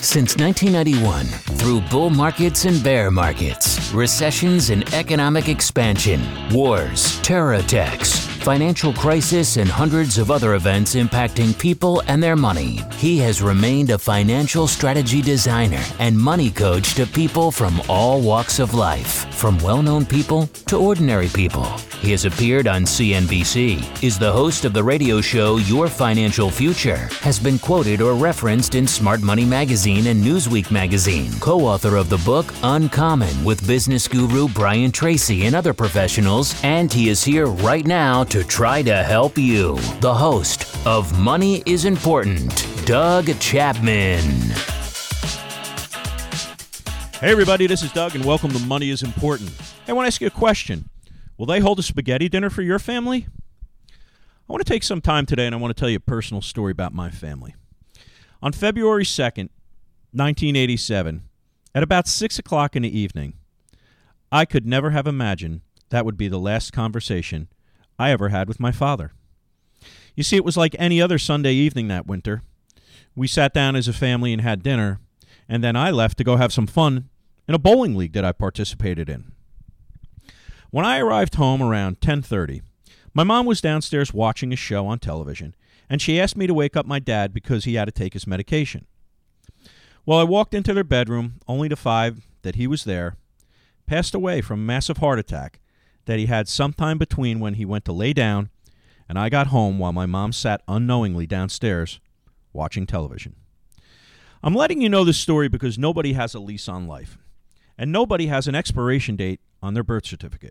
Since 1991, through bull markets and bear markets, recessions and economic expansion, wars, terror attacks, financial crisis, and hundreds of other events impacting people and their money, he has remained a financial strategy designer and money coach to people from all walks of life, from well-known people to ordinary people. He has appeared on CNBC, is the host of the radio show Your Financial Future, has been quoted or referenced in Smart Money Magazine and Newsweek Magazine, co-author of the book Uncommon with business guru Brian Tracy and other professionals, and he is here right now to try to help you. The host of Money is Important, Doug Chapman. Hey everybody, this is Doug and welcome to Money is Important. Hey, I want to ask you a question. Will they hold a spaghetti dinner for your family? I want to take some time today and I want to tell you a personal story about my family. On February 2nd, 1987, at about 6 o'clock in the evening, I could never have imagined that would be the last conversation I ever had with my father. You see, it was like any other Sunday evening that winter. We sat down as a family and had dinner, and then I left to go have some fun in a bowling league that I participated in. When I arrived home around 10:30, my mom was downstairs watching a show on television, and she asked me to wake up my dad because he had to take his medication. Well, I walked into their bedroom, only to find that he was there, passed away from a massive heart attack that he had sometime between when he went to lay down and I got home while my mom sat unknowingly downstairs watching television. I'm letting you know this story because nobody has a lease on life, and nobody has an expiration date on their birth certificate.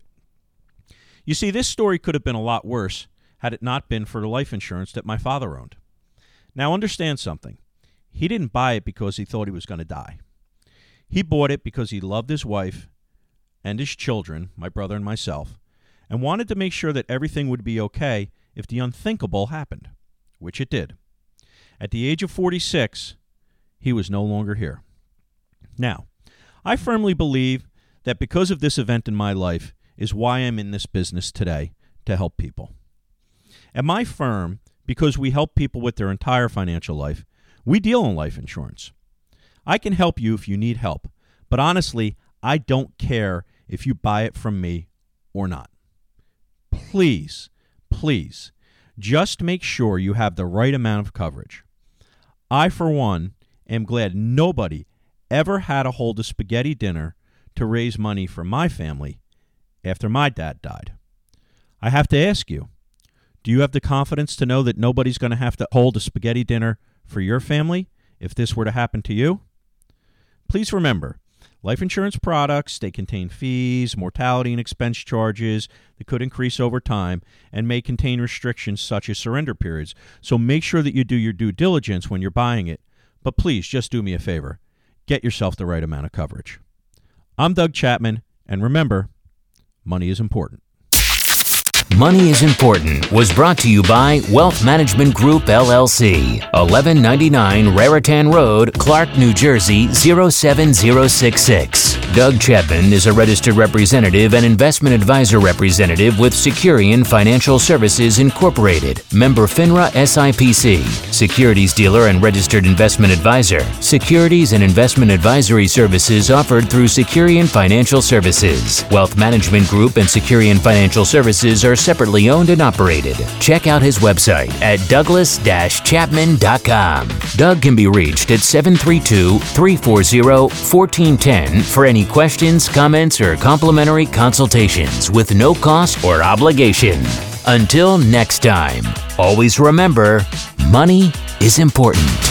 You see, this story could have been a lot worse had it not been for the life insurance that my father owned. Now, understand something. He didn't buy it because he thought he was going to die. He bought it because he loved his wife and his children, my brother and myself, and wanted to make sure that everything would be okay if the unthinkable happened, which it did. At the age of 46, he was no longer here. Now, I firmly believe that because of this event in my life is why I'm in this business today, to help people. At my firm, because we help people with their entire financial life, we deal in life insurance. I can help you if you need help, but honestly, I don't care if you buy it from me or not. Please, please, just make sure you have the right amount of coverage. I, for one, am glad nobody ever had to hold a spaghetti dinner to raise money for my family after my dad died. I have to ask you, do you have the confidence to know that nobody's going to have to hold a spaghetti dinner for your family if this were to happen to you? Please remember, life insurance products, they contain fees, mortality and expense charges that could increase over time and may contain restrictions such as surrender periods. So make sure that you do your due diligence when you're buying it. But please, just do me a favor. Get yourself the right amount of coverage. I'm Doug Chapman, and remember, money is important. Money is Important was brought to you by Wealth Management Group, LLC, 1199 Raritan Road, Clark, New Jersey, 07066. Doug Chapman is a registered representative and investment advisor representative with Securian Financial Services Incorporated, member FINRA SIPC, securities dealer and registered investment advisor. Securities and investment advisory services offered through Securian Financial Services. Wealth Management Group and Securian Financial Services are separately owned and operated. Check out his website at douglas-chapman.com. Doug can be reached at 732-340-1410 for any questions, comments, or complimentary consultations with no cost or obligation. Until next time, always remember, money is important.